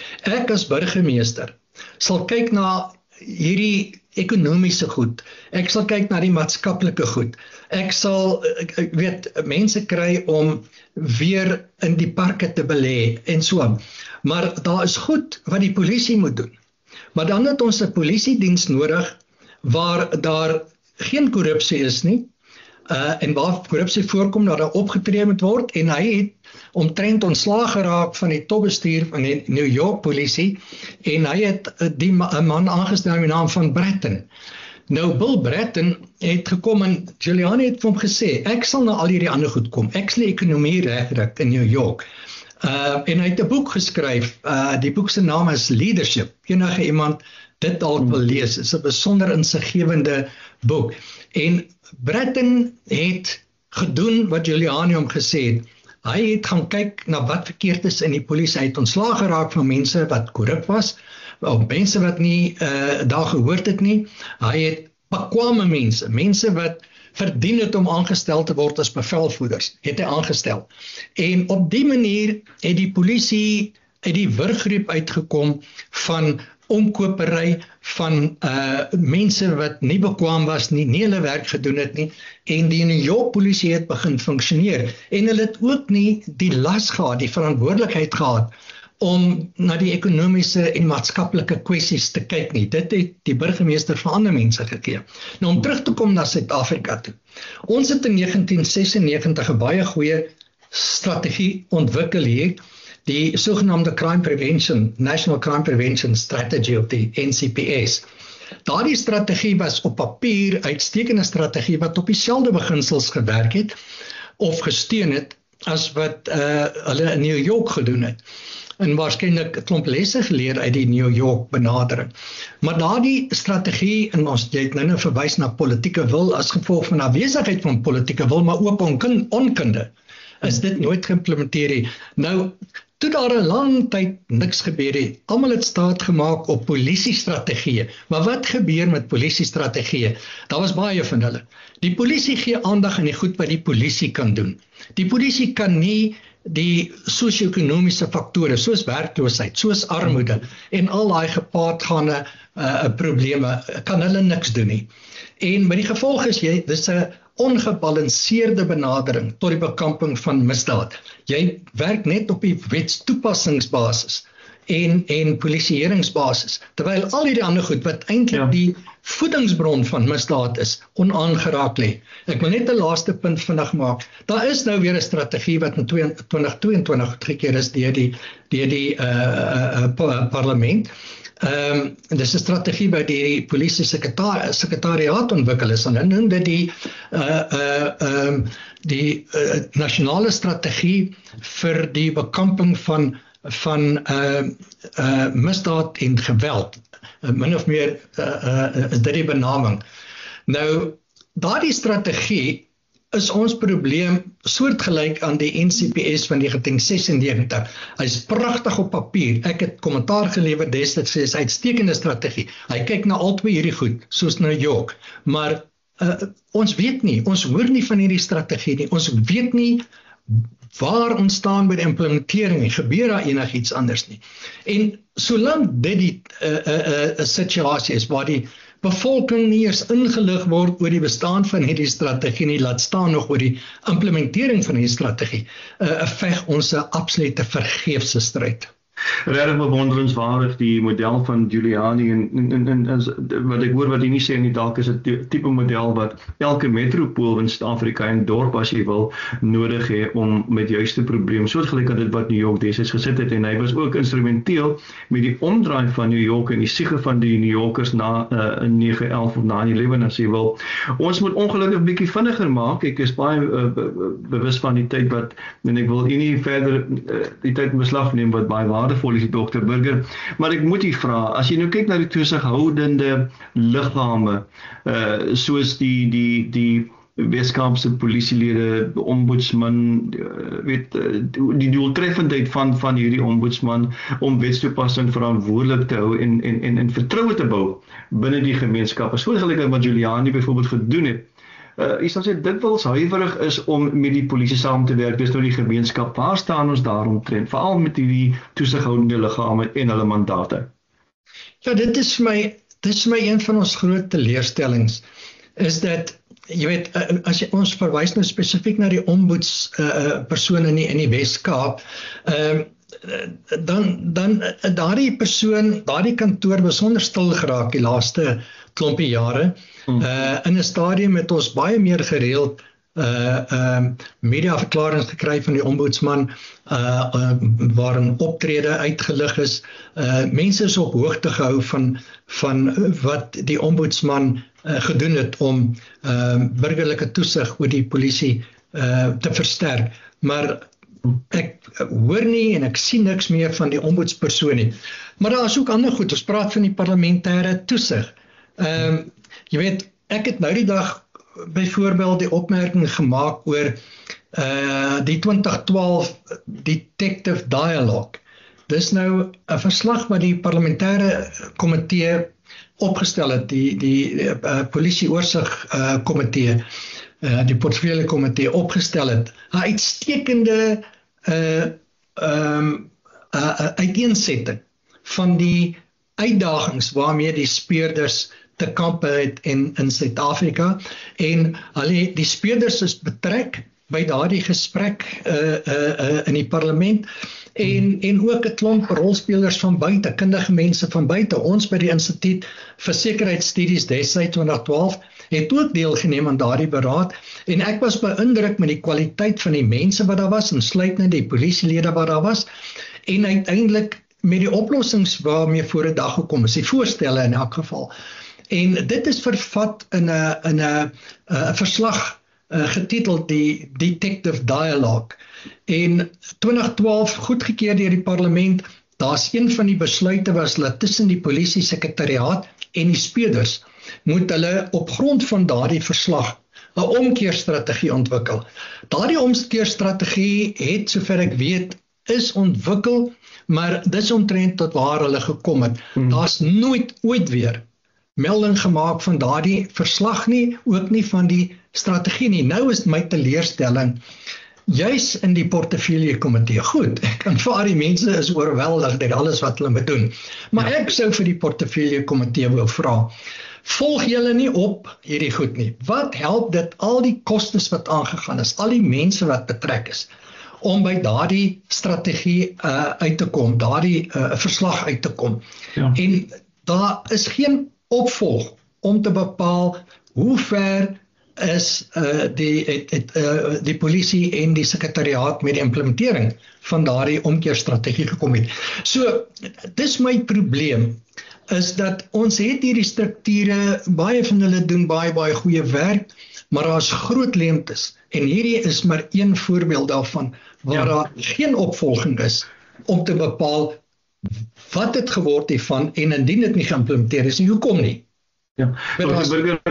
Speaker 2: Ek as burgemeester sal kyk na hierdie ekonomiese goed. Ek sal kyk na die maatskaplike goed. Ek sal, ek weet, mense kry om weer in die parke te belê en so aan. Maar daar is goed wat die polisie moet doen. Maar dan het ons 'n polisiediens nodig waar daar geen korrupsie is nie. Uh, en waar korrupsie voorkom dat daar opgetree moet word, en hy het omtrent ontslaag geraak van die topbestuur van die New York polisie, en hy het die ma- man aangestel met die naam van Bratton. Nou, Bill Bratton het gekom en Giuliani het vir hom gesê, ek sal na al hierdie ander goed kom, ek sal die ekonomie regkry in New York. Uh, en hy het 'n boek geskryf, uh, die boek se naam is Leadership, enige iemand dit dalk wil lees, is 'n besonder insiggewende boek. En Bratton het gedoen wat Giuliani hom gesê het. Hy het gaan kyk na wat verkeerd is in die polisie. Hy het ontslaag geraak van mense wat korrup was, of mense wat nie uh, daar gehoord het nie. Hy het bekwame mense, mense wat verdien het om aangestel te word as bevelvoerders, het hy aangestel. En op die manier het die polisie uit die wurggreep uitgekom van omkopery, van uh, mense wat nie bekwaam was nie, nie hulle werk gedoen het nie, en die New York polisie het begin funksioneer, en hulle het ook nie die las gehad, die verantwoordelikheid gehad, om na die ekonomiese en maatskaplike kwessies te kyk nie. Dit het die burgemeester van ander mense gegee. Nou om terug te kom na Suid-Afrika toe. Ons het in negentien sesennegentig 'n baie goeie strategie ontwikkel hier, die sogenaamde Crime Prevention, National Crime Prevention Strategy of die N C P S. Daardie strategie was op papier uitstekende strategie wat op dieselfde beginsels gewerk het of gesteun het as wat uh, hulle in New York gedoen het. En waarskynlik 'n klomp lesse geleer uit die New York benadering. Maar daardie strategie, en ons jy het nou nou verwys na politieke wil as gevolg van afwesigheid van politieke wil, maar ook onkunde, is dit nooit geïmplementeer nie. Nou, toe daar 'n lang tyd niks gebeur het, almal het staat gemaak op polisiestrategieë. Maar wat gebeur met polisiestrategieë? Daar was baie van hulle. Die polisie gee aandag aan die goed wat die polisie kan doen. Die polisie kan nie die sosio-ekonomiese faktore, soos werkloosheid, soos armoede, en al daai gepaardgaande uh, probleme, kan hulle niks doen nie. En met die gevolg is jy, dis 'n ongebalanseerde benadering tot die bekamping van misdaad. Jy werk net op die wetstoepassingsbasis en en polisieeringsbasis, terwyl al hierdie ander goed wat eintlik
Speaker 1: Ja.
Speaker 2: die voedingsbron van misdaad is, onaangeraak lê. Ek wil net 'n laaste punt vinnig maak. Daar is nou weer 'n strategie wat in twintig tweeëntwintig goedgekeur is deur die deur die uh, uh, uh, parlement. Ehm um, dis 'n strategie by die polisie sekretari sekretariaat ontwikkel is en hulle noem dit die uh uh ehm um, die uh, nasionale strategie vir die bekamping van van uh uh misdaad en geweld. Uh, min of meer uh, uh, is dit die benaming. Nou daardie strategie is ons probleem soortgelyk aan die N C P S van negentien sesennegentig. Hy's pragtig op papier. Ek het kommentaar gelewer destyds sê hy 'n uitstekende strategie. Hy kyk na albei hierdie goed, soos New York. Maar uh, ons weet nie, ons hoor nie van hierdie strategie nie. Ons weet nie waar ons staan by die implementering nie. Gebeur daar enigiets anders nie. En solank dit die 'n uh, uh, uh, situasie is waar die bevolking nie eers ingelig word oor die bestaan van hierdie strategie nie, laat staan nog oor die implementering van hierdie strategie, uh, veg ons 'n absolute vergeefse stryd.
Speaker 1: Regtig bewonderenswaardig die model van Giuliani en, en, en, en as, wat ek hoor wat jy nie sê nie, dalk is 'n tipe model wat elke metropool in Suid-Afrika en dorp as jy wil nodig het om met juiste probleem soortgelyk aan dit wat New York destyds gesit het en hy was ook instrumenteel met die omdraai van New York en die siege van die New Yorkers na uh, in negen elf of nine eleven as jy wil. Ons moet ongelukkig bietjie vinniger maak. Ek is baie uh, bewus van die tyd wat en ek wil nie verder uh, die tyd in beslag neem wat baie waardevol is, dokter Burger, maar ek moet u vra, as jy nou kyk na die toesighoudende liggame, uh, soos die die die Weskaapse polisielede, ombudsman, uh, weet uh, die doeltreffendheid van van hierdie ombudsman om wetstoepassing verantwoordelik te hou en en en, en vertroue te bou binne die gemeenskap. Soortgelyk wat Giuliani byvoorbeeld gedoen het. Uh, ek sal sê dit wils huiwerig is om met die polisie saam te werk, dis nou die gemeenskap. Waar staan ons daaromtrent, veral met hierdie toesighoudende liggame en hulle mandate?
Speaker 2: Ja, dit is vir my dit is vir my een van ons groot teleurstellings is dat jy weet as jy ons verwys nou spesifiek na die ombuds uh, persoon in die in die Wes-Kaap, ehm uh, dan dan daardie persoon, daardie kantoor besonder stil geraak die laaste klompie jare. Hmm. Uh, in 'n stadium het ons baie meer gereeld uh um mediaverklaringe gekry van die ombudsman uh, uh waarin optrede uitgelig is. Uh mense is op hoogte gehou van van wat die ombudsman uh, gedoen het om uh burgerlike toesig oor die polisie uh te versterk. Maar ek hoor nie en ek sien niks meer van die ombudspersoon nie. Maar daar is ook ander goed. Ons praat van die parlementêre toesig. Ehm um, jy weet, ek het nou die dag byvoorbeeld die opmerking gemaak oor uh die twintig twaalf Detective Dialogue. Dis nou 'n verslag wat die parlementêre komitee opgestel het, die die uh, polisie oorsig uh, komitee, uh, die portefeulje komitee opgestel het. 'n Uitstekende uh um uh, uiteensetting van die uitdagings waarmee die speurders te kampe het in in Suid-Afrika en hulle die speurders is betrek by daardie gesprek uh, uh, uh, in die parlement en en ook 'n klomp rolspelers van buite, kundige mense van buite. Ons by die Instituut vir Sekuriteitsstudies destyds twintig twaalf het ook deelgeneem aan daardie beraad en ek was beïndruk met die kwaliteit van die mense wat daar was, insluitend die polisielede wat daar was en uiteindelik met die oplossings waarmee voor 'n dag gekom is, die voorstelle in elk geval. En dit is vervat in 'n in 'n 'n verslag uh, getiteld die Detective Dialogue. En twintig twaalf goedgekeur deur die parlement. Daar's een van die besluite was dat tussen die polisie sekretariaat en die speurders moet hulle op grond van daardie verslag 'n omkeerstrategie ontwikkel. Daardie omkeerstrategie het sover ek weet is ontwikkel, maar dis omtrent tot waar hulle gekom het. Hmm. Daar's nooit ooit weer melding gemaak van daardie verslag nie, ook nie van die strategie nie. Nou is my teleurstelling juis in die portefeulje komitee. Goed, ek aanvaar die mense is oorweldig deur alles wat hulle moet doen. Maar ek sou vir die portefeulje komitee wou vra, volg julle nie op hierdie goed nie. Wat help dit al die kostes wat aangegaan is, al die mense wat betrek is, om by daardie strategie uh, uit te kom, daardie uh, verslag uit te kom.
Speaker 1: Ja.
Speaker 2: En daar is geen opvolg om te bepaal hoe ver is uh, die, het, het, uh, die polisie en die sekretariaat met die implementering van daardie omkeerstrategie gekom het. So, dis my probleem, is dat ons het hierdie strukture, baie van hulle doen baie, baie goeie werk, maar daar is groot leemtes, en hierdie is maar een voorbeeld daarvan, waar ja. daar geen opvolging is, om te bepaal wat het geword hiervan, en indien dit nie geïmplementeer is, nie, hoekom nie?
Speaker 1: Ja,
Speaker 2: as,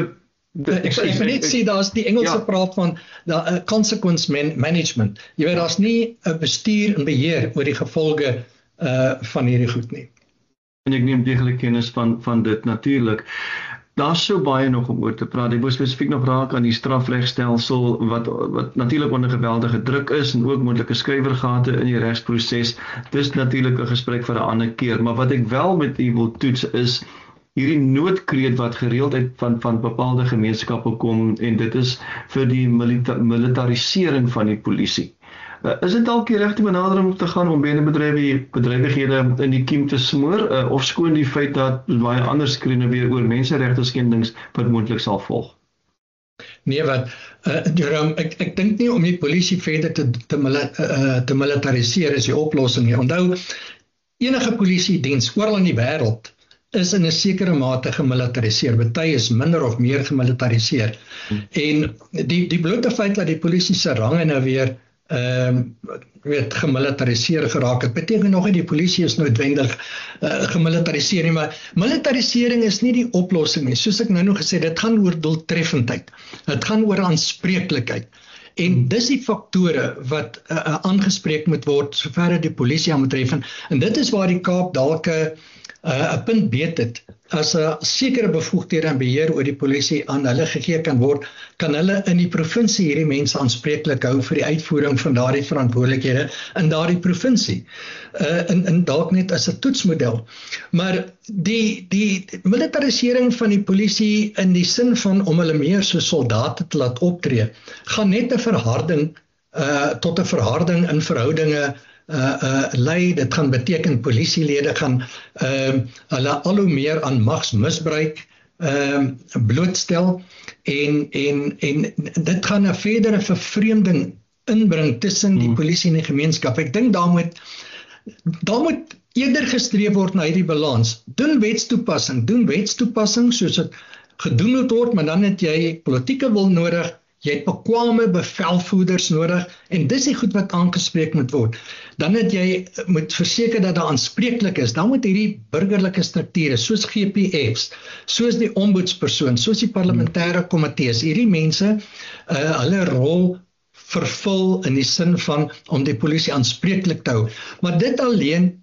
Speaker 2: ek ek net sê, daar is die Engelse ja. praat van the, uh, consequence man, management, jy weet, daar is nie 'n bestuur en beheer oor die gevolge uh, van hierdie goed nie.
Speaker 1: En ek neem deeglik kennis van, van dit natuurlik. Daar is so baie nog om oor te praat. Ek wil spesifiek nog raak aan die strafregstelsel, wat, wat natuurlik onder geweldige druk is, en ook moontlike skrywergate in die regsproses. Dis natuurlik 'n gesprek vir 'n ander keer, maar wat ek wel met u wil toets is, hierdie noodkreet wat gereeld uit van, van bepaalde gemeenskappe kom, en dit is vir die milita militarisering van die polisie. Uh, is dit dalk die regte benadering om te gaan om bedrywighede in die kiem te smoor, uh, of skoon die feit dat baie ander skrene weer oor menseregte skendings wat moontlik sal volg?
Speaker 2: Nee, wat, uh, Jerome, ek, ek dink nie om die polisie verder te, te, uh, te militariseer is die oplossing nie. Onthou, enige polisiediens oral in die wêreld is in 'n sekere mate gemilitariseer. Party is minder of meer gemilitariseer. Hmm. En die, die blote feit dat die polisie se range nou weer ehm um, weet gemilitariseer geraak het, beteken nog nie die polisie is noodwendig uh, gemilitariseer nie, maar militarisering is nie die oplossing nie. Soos ek nou nog gesê, dit gaan oor doeltreffendheid. Dit gaan oor aanspreeklikheid. En dis die faktore wat uh, aangespreek moet word sover die polisie aan betref. En dit is waar die Kaap dalk 'n uh, punt beet het. As 'n sekere bevoegdhede en beheer oor die polisie aan hulle gegee kan word, kan hulle in die provinsie hierdie mense aanspreeklik hou vir die uitvoering van daardie verantwoordelikhede in daardie provinsie. Uh, in, in dalk net as 'n toetsmodel. Maar die, die militarisering van die polisie in die sin van om hulle meer so soldate te laat optree, gaan net 'n verharding, uh, tot 'n verharding in verhoudinge Uh, uh, lei. Dit gaan beteken polisielede gaan uh, hulle al hoe meer aan magsmisbruik uh, blootstel, en, en, en dit gaan 'n verdere vervreemding inbring tussen die polisie en die gemeenskap. Ek dink daar moet daar moet eerder gestreef word na hierdie balans. Doen wetstoepassing, doen wetstoepassing soos dit gedoen moet word, maar dan het jy politieke wil nodig. Jy het bekwame bevelvoerders nodig, en dis die goed wat aangespreek moet word. Dan het jy moet verseker dat daar aanspreeklik is. Dan moet hierdie burgerlike strukture, soos G P F's, soos die ombudspersoon, soos die parlementêre komitees, hierdie mense, uh, hulle rol vervul in die sin van om die polisie aanspreeklik te hou. Maar dit alleen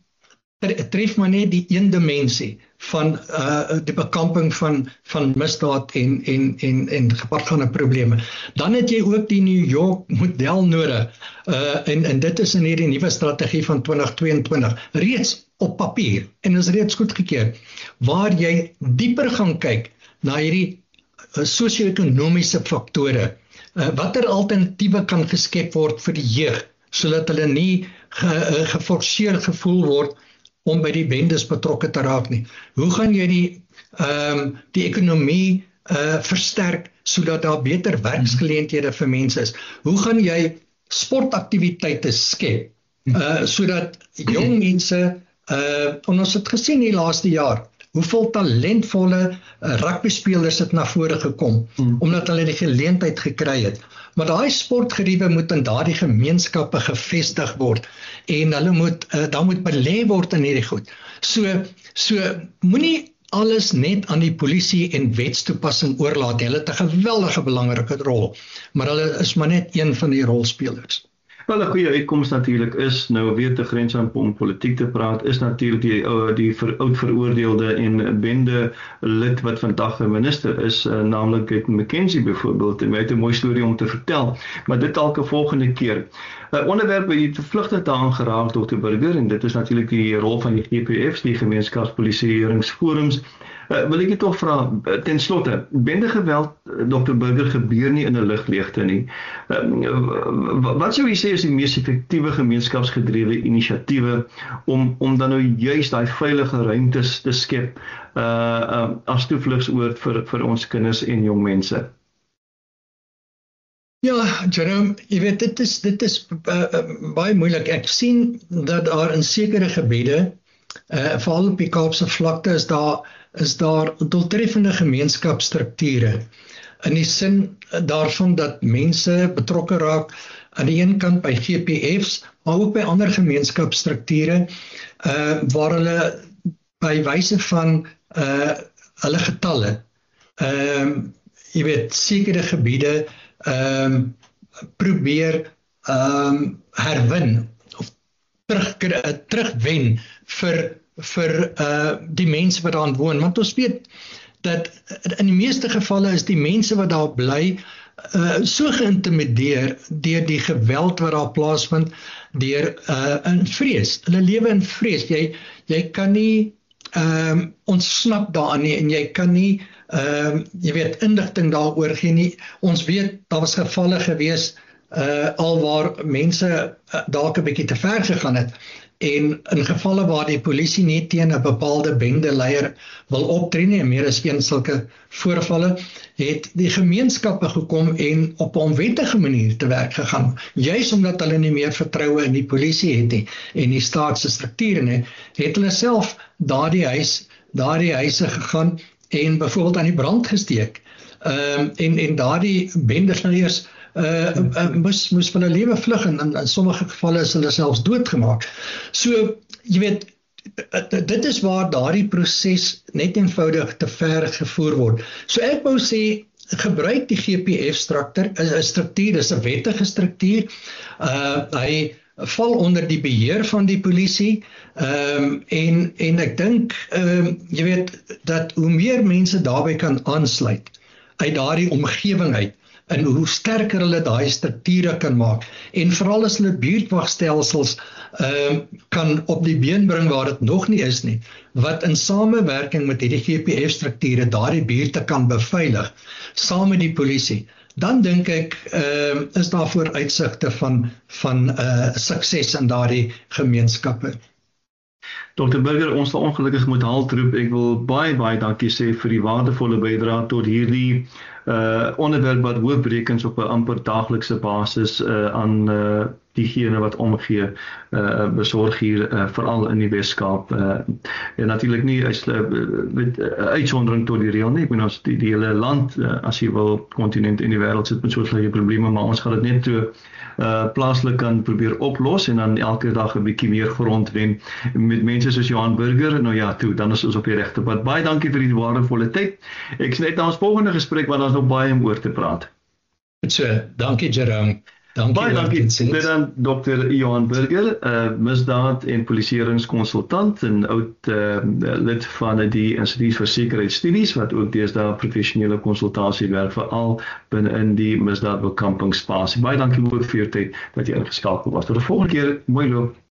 Speaker 2: tref maar net die een dimensie van uh, die bekamping van, van misdaad en, en, en, en gepaardgaande probleme. Dan het jy ook die New York model nodig, uh, en, en dit is in hierdie nuwe strategie van twintig tweeëntwintig, reeds op papier, en is reeds goedgekeur, waar jy dieper gaan kyk na hierdie uh, sosio-ekonomiese faktore, uh, watter alternatiewe kan geskep word vir die jeug, sodat hulle nie ge, uh, geforseer gevoel word om by die bendes betrokke te raak nie. Hoe gaan jy die, um, die ekonomie uh, versterk, sodat daar beter werksgeleenthede vir mense is? Hoe gaan jy sportaktiwiteite skep, uh, sodat jong mense, uh, en ons het gesien die laaste jaar, hoeveel talentvolle uh, rugbyspelers het na vore gekom, hmm. omdat hulle die geleentheid gekry het. Maar daai sportgeriewe moet in daardie gemeenskappe gevestig word, en hulle moet, uh, daar moet belê word in hierdie goed. So, so moenie alles net aan die polisie en wetstoepassing oorlaat. Hulle het 'n geweldige belangrike rol, maar hulle is maar net een van die rolspelers.
Speaker 1: Wel, 'n goeie uitkoms natuurlik is, nou weer te grens aan om politiek te praat, is natuurlik die, die ver, oud veroordeelde en bende lid wat vandag 'n minister is, uh, naamlik het McKenzie byvoorbeeld, en hy het 'n mooi storie om te vertel, maar dit dalk 'n volgende keer. 'n uh, Onderwerp wat jy te vlugtig daaraan geraak, dokter Burger, en dit is natuurlik die rol van die G P F's, die gemeenskapspolisieeringsforums. Uh, wil ek jy toch vra, uh, ten slotte, bendegeweld, uh, dokter Burger, gebeur nie in 'n lugleegte nie. Uh, wat sou jy sê is die mees effektiewe gemeenskapsgedrewe inisiatiewe om, om dan nou juist daai veilige ruimtes te skep uh, uh, as toevlugsoord vir, vir ons kinders en jong mense?
Speaker 2: Ja, Jerome, jy weet, dit is, dit is uh, uh, baie moeilik. Ek sien dat daar in sekere gebiede, uh, veral op die Kaapse vlakte, is daar, is daar doeltreffende gemeenskapsstrukture. In die sin daarvan dat mense betrokke raak aan die een kant by G P F's, maar ook by ander gemeenskapsstrukture, uh, waar hulle by wyse van uh, hulle getalle, uh, jy weet, sekere gebiede, Um, probeer um, herwin of terug, terugwen vir, vir uh, die mense wat daar woon. Want ons weet dat in die meeste gevalle is die mense wat daar bly uh, so geïntimideer deur die geweld wat daar plaasvind, deur uh, in vrees. Hulle lewe in vrees. Jy, jy kan nie um, ontsnap daaraan nie en jy kan nie Ehm uh, jy weet inligting daaroor gee nie. Ons weet daar was gevalle gewees uh alwaar mense uh, dalk 'n bietjie te ver gegaan het en in gevalle waar die polisie nie teen 'n bepaalde bendeleier wil optree nie, meer as een sulke voorvalle, het die gemeenskappe gekom en op 'n onwettige manier te werk gegaan, juis omdat hulle nie meer vertroue in die polisie het nie en die staatse strukture nie, het hulle self daardie huis, daardie huise gegaan en byvoorbeeld aan die brand gesteek. Um, en en daardie bendeleiers uh, uh, moes, moes van hulle lewe vlug en in, in sommige gevalle is hulle selfs doodgemaak. So, jy weet, dit is waar daardie proses net eenvoudig te ver gevoer word. So ek wou sê, gebruik die G P F-struktuur, 'n struktuur, dis 'n wettige struktuur. Uh, hy val onder die beheer van die polisie, um, en, en ek dink, um, jy weet, dat hoe meer mense daarbey kan aansluit, uit daardie omgewing uit, en hoe sterker hulle daai strukture kan maak, en veral as hulle buurtwagstelsels um, kan op die been bring waar dit nog nie is nie, wat in samewerking met hierdie G P F-strukture daardie buurte kan beveilig, saam met die polisie, dan dink ek uh, is daar vooruitsigte van, van uh, sukses in daardie gemeenskappe.
Speaker 1: dokter Burger, ons sal ongelukkig moet halt roep. Ek wil baie, baie dankie sê vir die waardevolle bydrae tot hierdie uh, onderwerp wat hoofbrekens op 'n amper daaglikse basis uh, aan uh, diegene wat omgee uh, besorg hier, uh, veral in die Weskaap. Uh, en natuurlik nie as uh, met uh, uitsondering tot die reël nie. Ek bedoel ons die, die hele land, uh, as jy wil, kontinent in die wêreld sit met soortgelyke probleme, maar ons gaan dit net so uh, plaaslik kan probeer oplos en dan elke dag 'n bietjie meer grond wen met mense soos Johan Burger. Nou ja, toe, dan is ons op die regte pad. Baie dankie vir die waardevolle tyd. Ek sien uit na ons volgende gesprek want ons nog baie om oor te praat.
Speaker 2: Goed so, dankie Jerome. Dankie,
Speaker 1: baie dankie. Dit dan dokter Johan Burger, uh, misdaad en polisieeringskonsultant en oud uh, lid van die Instituut vir Sekuriteitsstudies wat ook deesdae professionele konsultasie werk veral binne in die misdaadbekampingspasie. Baie dankie ook vir jou tyd dat jy ingeskakel was. Tot die volgende keer, mooi loop.